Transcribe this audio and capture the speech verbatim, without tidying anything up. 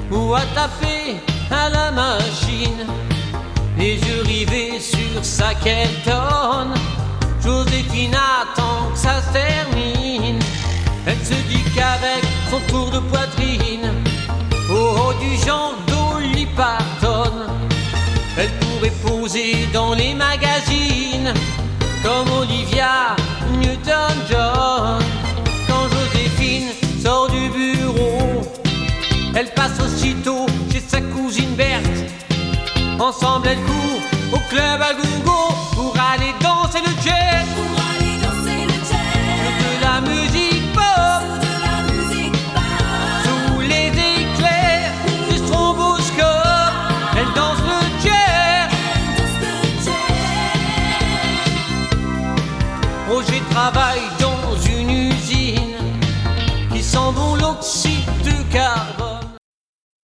ou à taper à la machine, les yeux rivés sur sa Kelton. Joséphine attend que ça se termine. Elle se dit qu'avec son tour de poitrine, au haut du genre Dolly Parton, elle pourrait poser dans les magazines comme Olivia Newton-John. Quand Joséphine sort du bureau, elle passe aussitôt chez sa cousine Berthe. Ensemble elles courent au club à goût.